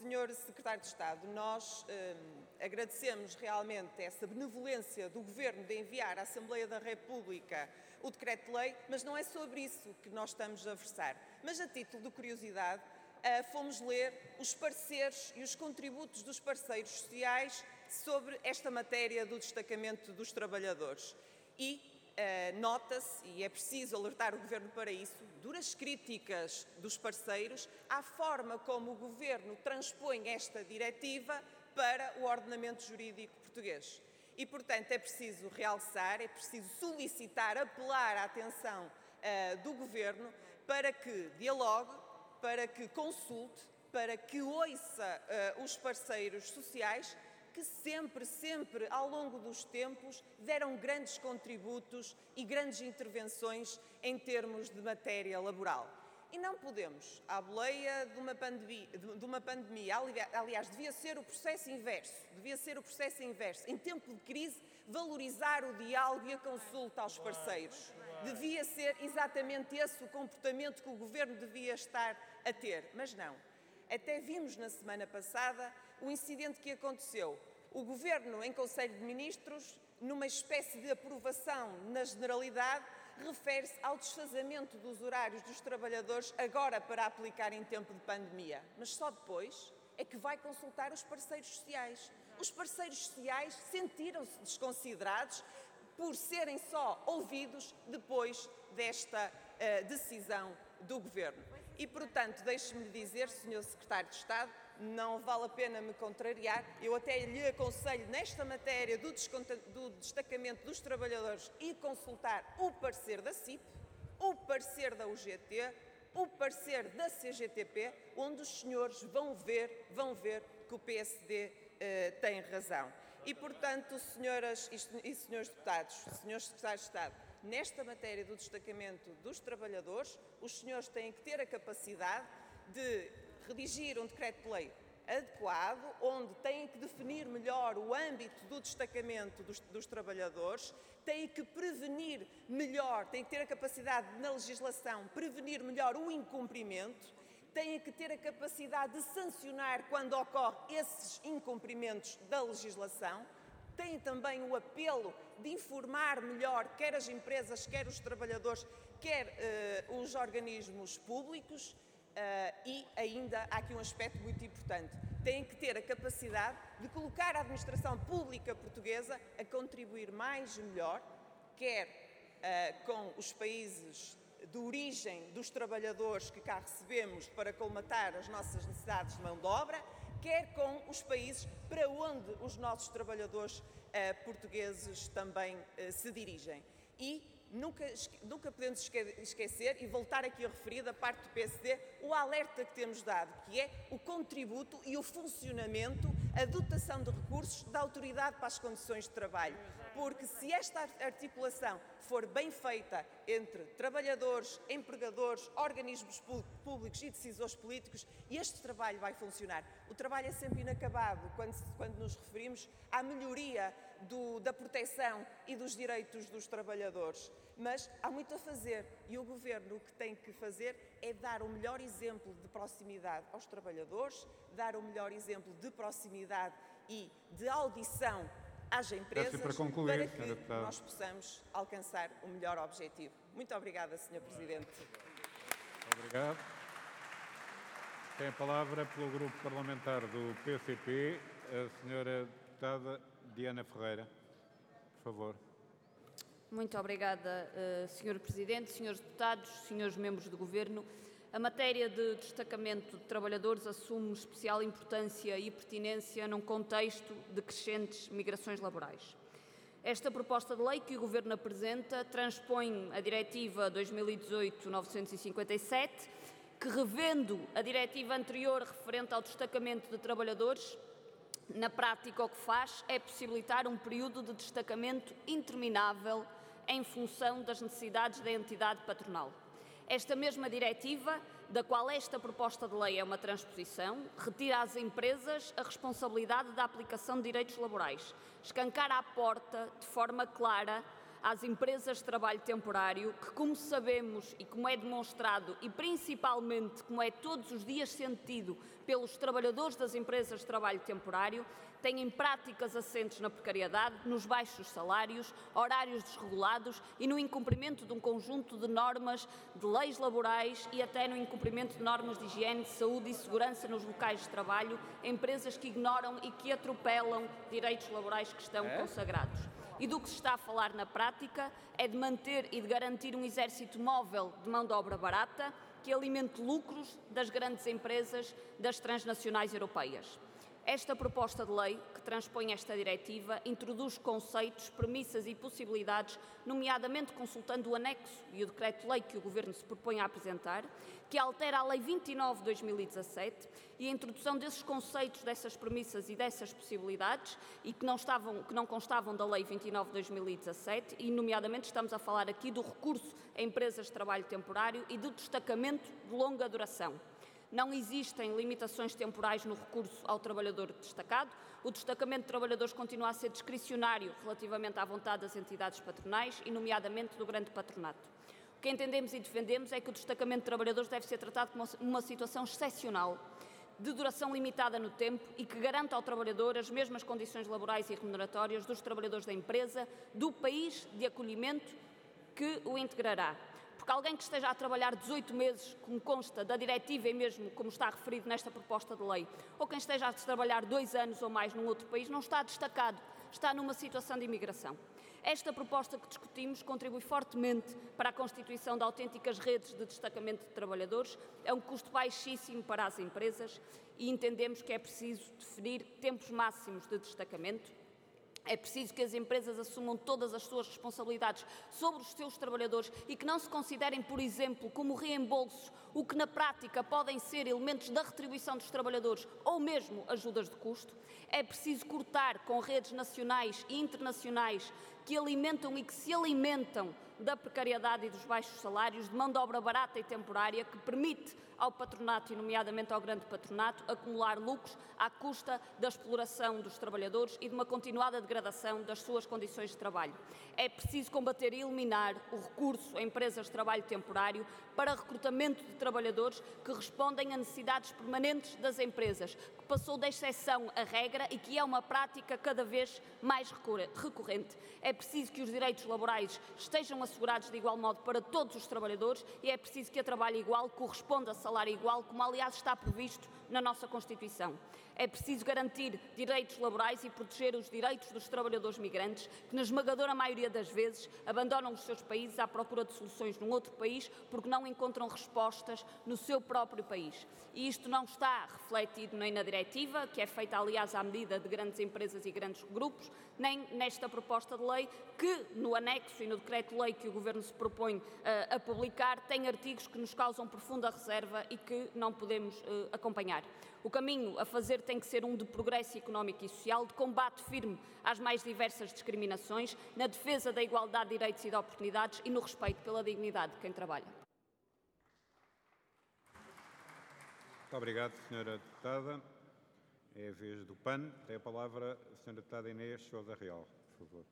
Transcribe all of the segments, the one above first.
Senhor Secretário de Estado, nós agradecemos realmente essa benevolência do Governo de enviar à Assembleia da República o decreto-lei, mas não é sobre isso que nós estamos a versar. Mas, a título de curiosidade, fomos ler os pareceres e os contributos dos parceiros sociais sobre esta matéria do destacamento dos trabalhadores. E nota-se, e é preciso alertar o Governo para isso, duras críticas dos parceiros à forma como o Governo transpõe esta diretiva para o ordenamento jurídico português. E, portanto, é preciso realçar, é preciso solicitar, apelar à atenção do Governo para que dialogue, para que consulte, para que ouça os parceiros sociais que sempre, ao longo dos tempos, deram grandes contributos e grandes intervenções em termos de matéria laboral. E não podemos, à boleia de uma pandemia, aliás, devia ser o processo inverso, em tempo de crise, valorizar o diálogo e a consulta aos parceiros. Devia ser exatamente esse o comportamento que o Governo devia estar a ter, mas não. Até vimos na semana passada o incidente que aconteceu. O Governo, em Conselho de Ministros, numa espécie de aprovação na generalidade, refere-se ao desfazamento dos horários dos trabalhadores agora para aplicar em tempo de pandemia. Mas só depois é que vai consultar os parceiros sociais. Os parceiros sociais sentiram-se desconsiderados por serem só ouvidos depois desta decisão do Governo. E, portanto, deixe-me dizer, Sr. Secretário de Estado, não vale a pena me contrariar, eu até lhe aconselho, nesta matéria do destacamento dos trabalhadores, ir consultar o parecer da CIP, o parecer da UGT, o parecer da CGTP, onde os senhores vão ver que o PSD tem razão. E, portanto, senhoras e senhores deputados, senhores secretários de Estado, nesta matéria do destacamento dos trabalhadores, os senhores têm que ter a capacidade de redigir um decreto-lei adequado, onde têm que definir melhor o âmbito do destacamento dos trabalhadores, têm que prevenir melhor, têm que ter a capacidade de, na legislação, prevenir melhor o incumprimento, têm que ter a capacidade de sancionar quando ocorrem esses incumprimentos da legislação, têm também o apelo de informar melhor quer as empresas, quer os trabalhadores, quer os organismos públicos. E ainda há aqui um aspecto muito importante. Têm que ter a capacidade de colocar a administração pública portuguesa a contribuir mais e melhor, quer com os países de origem dos trabalhadores que cá recebemos para colmatar as nossas necessidades de mão de obra, quer com os países para onde os nossos trabalhadores portugueses também se dirigem. E nunca podemos esquecer e voltar aqui a referir da parte do PSD o alerta que temos dado, que é o contributo e o funcionamento, a dotação de recursos da Autoridade para as Condições de Trabalho. Porque se esta articulação for bem feita entre trabalhadores, empregadores, organismos públicos e decisores políticos, este trabalho vai funcionar. O trabalho é sempre inacabado quando nos referimos à melhoria da proteção e dos direitos dos trabalhadores. Mas há muito a fazer e o Governo o que tem que fazer é dar o melhor exemplo de proximidade aos trabalhadores, dar o melhor exemplo de proximidade e de audição às empresas para que nós possamos alcançar o melhor objetivo. Muito obrigada, Sr. Presidente. Obrigado. Tem a palavra pelo Grupo Parlamentar do PCP, a Sra. Deputada Diana Ferreira. Por favor. Muito obrigada, Sr. Presidente, Srs. Deputados, Srs. Membros do Governo. A matéria de destacamento de trabalhadores assume especial importância e pertinência num contexto de crescentes migrações laborais. Esta proposta de lei que o Governo apresenta transpõe a Diretiva 2018/957, que, revendo a diretiva anterior referente ao destacamento de trabalhadores, na prática o que faz é possibilitar um período de destacamento interminável em função das necessidades da entidade patronal. Esta mesma diretiva, da qual esta proposta de lei é uma transposição, retira às empresas a responsabilidade da aplicação de direitos laborais, escancara a porta, de forma clara, às empresas de trabalho temporário, que, como sabemos e como é demonstrado e principalmente como é todos os dias sentido pelos trabalhadores das empresas de trabalho temporário, têm práticas assentes na precariedade, nos baixos salários, horários desregulados e no incumprimento de um conjunto de normas, de leis laborais e até no incumprimento de normas de higiene, de saúde e segurança nos locais de trabalho, empresas que ignoram e que atropelam direitos laborais que estão consagrados. E do que se está a falar na prática é de manter e de garantir um exército móvel de mão de obra barata que alimente lucros das grandes empresas das transnacionais europeias. Esta proposta de lei, que transpõe esta diretiva, introduz conceitos, premissas e possibilidades, nomeadamente consultando o anexo e o decreto-lei que o Governo se propõe a apresentar, que altera a Lei 29 de 2017 e a introdução desses conceitos, dessas premissas e dessas possibilidades, e que não constavam da Lei 29 de 2017, e nomeadamente estamos a falar aqui do recurso a empresas de trabalho temporário e do destacamento de longa duração. Não existem limitações temporais no recurso ao trabalhador destacado. O destacamento de trabalhadores continua a ser discricionário relativamente à vontade das entidades patronais e, nomeadamente, do grande patronato. O que entendemos e defendemos é que o destacamento de trabalhadores deve ser tratado como uma situação excepcional, de duração limitada no tempo e que garanta ao trabalhador as mesmas condições laborais e remuneratórias dos trabalhadores da empresa, do país de acolhimento que o integrará. Porque alguém que esteja a trabalhar 18 meses, como consta da diretiva e mesmo como está referido nesta proposta de lei, ou quem esteja a trabalhar 2 anos ou mais num outro país, não está destacado, está numa situação de imigração. Esta proposta que discutimos contribui fortemente para a constituição de autênticas redes de destacamento de trabalhadores, é um custo baixíssimo para as empresas e entendemos que é preciso definir tempos máximos de destacamento. É preciso que as empresas assumam todas as suas responsabilidades sobre os seus trabalhadores e que não se considerem, por exemplo, como reembolsos, o que na prática podem ser elementos da retribuição dos trabalhadores ou mesmo ajudas de custo. É preciso cortar com redes nacionais e internacionais que alimentam e que se alimentam da precariedade e dos baixos salários, de mão de obra barata e temporária, que permite ao patronato, e nomeadamente ao grande patronato, acumular lucros à custa da exploração dos trabalhadores e de uma continuada degradação das suas condições de trabalho. É preciso combater e eliminar o recurso a empresas de trabalho temporário para recrutamento de trabalhadores que respondem a necessidades permanentes das empresas, que passou da exceção a regra e que é uma prática cada vez mais recorrente. É preciso que os direitos laborais estejam assegurados de igual modo para todos os trabalhadores e é preciso que a trabalho igual corresponda a salário igual, como aliás está previsto na nossa Constituição. É preciso garantir direitos laborais e proteger os direitos dos trabalhadores migrantes, que na esmagadora maioria das vezes abandonam os seus países à procura de soluções num outro país porque não encontram respostas no seu próprio país. E isto não está refletido nem na diretiva, que é feita aliás à medida de grandes empresas e grandes grupos, nem nesta proposta de lei, que no anexo e no decreto-lei que o Governo se propõe a publicar, tem artigos que nos causam profunda reserva e que não podemos acompanhar. O caminho a fazer tem que ser um de progresso económico e social, de combate firme às mais diversas discriminações, na defesa da igualdade de direitos e de oportunidades e no respeito pela dignidade de quem trabalha. Muito obrigado, Sra. Deputada. É a vez do PAN. Tem a palavra a Sra. Deputada Inês Sousa Real, por favor.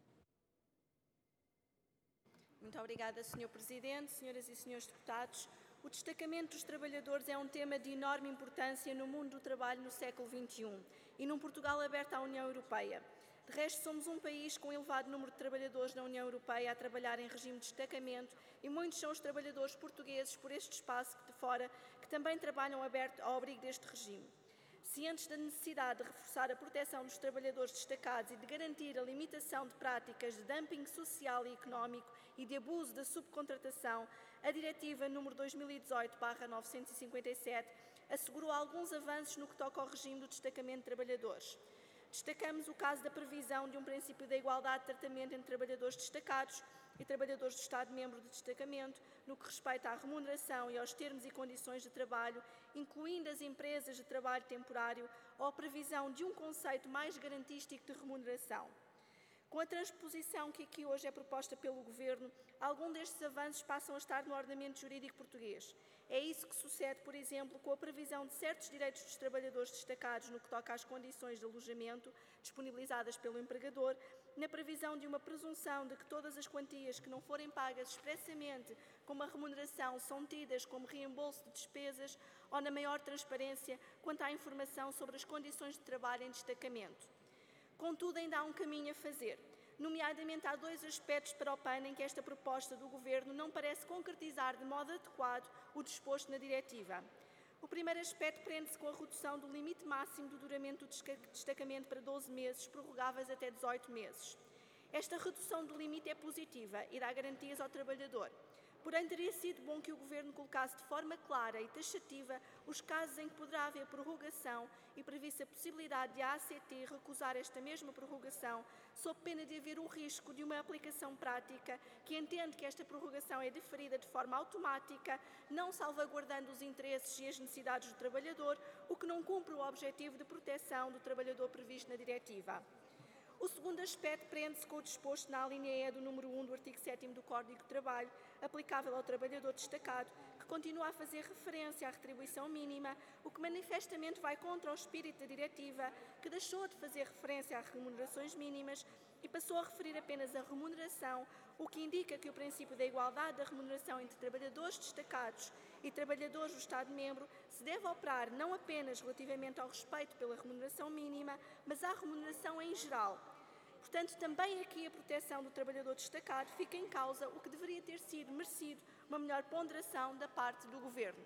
Muito obrigada, Sr. Presidente, senhoras e senhores deputados. O destacamento dos trabalhadores é um tema de enorme importância no mundo do trabalho no século XXI e num Portugal aberto à União Europeia. De resto, somos um país com um elevado número de trabalhadores na União Europeia a trabalhar em regime de destacamento e muitos são os trabalhadores portugueses por este espaço de fora que também trabalham aberto ao abrigo deste regime. Cientes da necessidade de reforçar a proteção dos trabalhadores destacados e de garantir a limitação de práticas de dumping social e económico e de abuso da subcontratação, a Diretiva nº 2018/957 assegurou alguns avanços no que toca ao regime do destacamento de trabalhadores. Destacamos o caso da previsão de um princípio da igualdade de tratamento entre trabalhadores destacados e trabalhadores do Estado-membro de destacamento, no que respeita à remuneração e aos termos e condições de trabalho, incluindo as empresas de trabalho temporário, ou a previsão de um conceito mais garantístico de remuneração. Com a transposição que aqui hoje é proposta pelo Governo, alguns destes avanços passam a estar no ordenamento jurídico português. É isso que sucede, por exemplo, com a previsão de certos direitos dos trabalhadores destacados no que toca às condições de alojamento disponibilizadas pelo empregador, na previsão de uma presunção de que todas as quantias que não forem pagas expressamente como a remuneração são tidas como reembolso de despesas ou na maior transparência quanto à informação sobre as condições de trabalho em destacamento. Contudo, ainda há um caminho a fazer. Nomeadamente, há 2 aspectos para o PAN em que esta proposta do Governo não parece concretizar de modo adequado o disposto na diretiva. O primeiro aspecto prende-se com a redução do limite máximo do duramento do destacamento para 12 meses, prorrogáveis até 18 meses. Esta redução do limite é positiva e dá garantias ao trabalhador. Porém, teria sido bom que o Governo colocasse de forma clara e taxativa os casos em que poderá haver prorrogação e previsse a possibilidade de a ACT recusar esta mesma prorrogação, sob pena de haver o risco de uma aplicação prática que entende que esta prorrogação é deferida de forma automática, não salvaguardando os interesses e as necessidades do trabalhador, o que não cumpre o objetivo de proteção do trabalhador previsto na diretiva. O segundo aspecto prende-se com o disposto na alínea E do número 1 do artigo 7º do Código de Trabalho, aplicável ao trabalhador destacado, que continua a fazer referência à retribuição mínima, o que manifestamente vai contra o espírito da diretiva, que deixou de fazer referência às remunerações mínimas e passou a referir apenas a remuneração, o que indica que o princípio da igualdade da remuneração entre trabalhadores destacados e trabalhadores do Estado-membro se deve operar não apenas relativamente ao respeito pela remuneração mínima, mas à remuneração em geral. Portanto, também aqui a proteção do trabalhador destacado fica em causa, o que deveria ter sido merecido uma melhor ponderação da parte do Governo.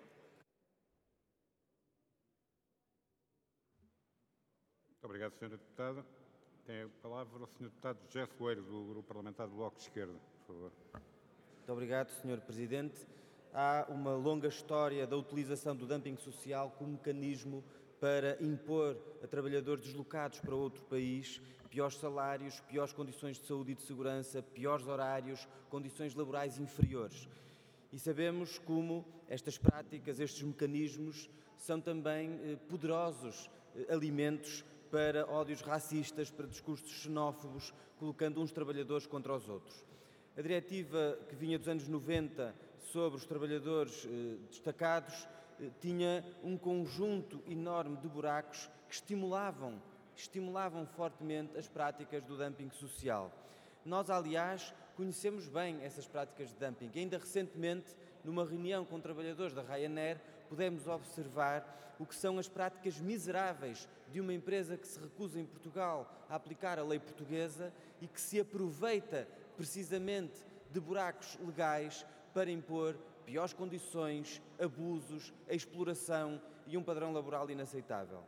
Muito obrigado, Sra. Deputada. Tem a palavra o Sr. Deputado José Soeiro, do Grupo Parlamentar do Bloco de Esquerda, por favor. Muito obrigado, Sr. Presidente. Há uma longa história da utilização do dumping social como mecanismo para impor a trabalhadores deslocados para outro país piores salários, piores condições de saúde e de segurança, piores horários, condições laborais inferiores. E sabemos como estas práticas, estes mecanismos, são também poderosos alimentos para ódios racistas, para discursos xenófobos, colocando uns trabalhadores contra os outros. A diretiva que vinha dos anos 90 sobre os trabalhadores destacados tinha um conjunto enorme de buracos que estimulavam fortemente as práticas do dumping social. Nós, aliás, conhecemos bem essas práticas de dumping. Ainda recentemente, numa reunião com trabalhadores da Ryanair, pudemos observar o que são as práticas miseráveis de uma empresa que se recusa em Portugal a aplicar a lei portuguesa e que se aproveita precisamente de buracos legais para impor piores condições, abusos, a exploração e um padrão laboral inaceitável.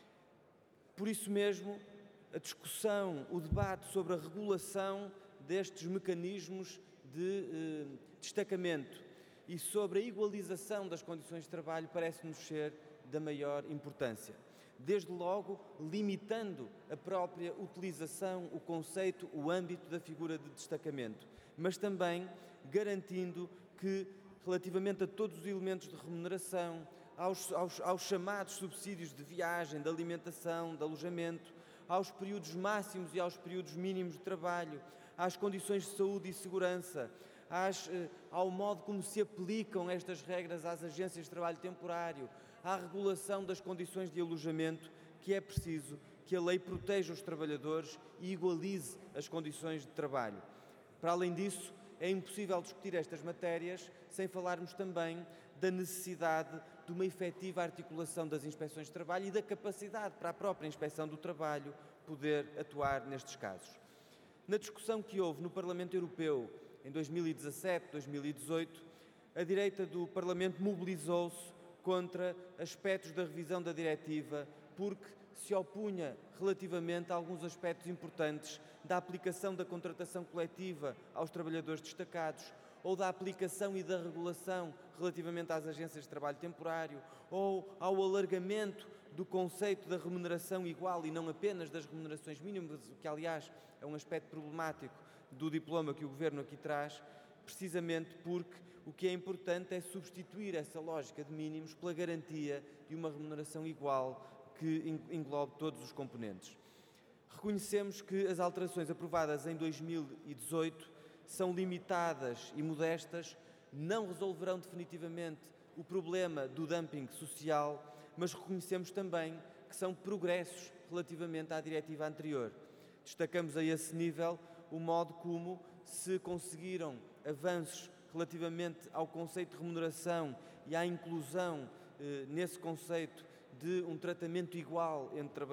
Por isso mesmo, a discussão, o debate sobre a regulação destes mecanismos de destacamento e sobre a igualização das condições de trabalho parece-nos ser da maior importância. Desde logo, limitando a própria utilização, o conceito, o âmbito da figura de destacamento, mas também garantindo que, relativamente a todos os elementos de remuneração, aos chamados subsídios de viagem, de alimentação, de alojamento, aos períodos máximos e aos períodos mínimos de trabalho, às condições de saúde e segurança, ao modo como se aplicam estas regras às agências de trabalho temporário, à regulação das condições de alojamento, que é preciso que a lei proteja os trabalhadores e igualize as condições de trabalho. Para além disso, é impossível discutir estas matérias sem falarmos também da necessidade de uma efetiva articulação das inspeções de trabalho e da capacidade para a própria Inspeção do Trabalho poder atuar nestes casos. Na discussão que houve no Parlamento Europeu em 2017, 2018, a direita do Parlamento mobilizou-se contra aspectos da revisão da diretiva porque se opunha relativamente a alguns aspectos importantes da aplicação da contratação coletiva aos trabalhadores destacados, ou da aplicação e da regulação relativamente às agências de trabalho temporário, ou ao alargamento do conceito da remuneração igual e não apenas das remunerações mínimas, o que, aliás, é um aspecto problemático do diploma que o Governo aqui traz, precisamente porque o que é importante é substituir essa lógica de mínimos pela garantia de uma remuneração igual que englobe todos os componentes. Reconhecemos que as alterações aprovadas em 2018 são limitadas e modestas, não resolverão definitivamente o problema do dumping social, mas reconhecemos também que são progressos relativamente à diretiva anterior. destacamos a esse nível o modo como se conseguiram avanços relativamente ao conceito de remuneração e à inclusão nesse conceito de um tratamento igual entre trabalhadores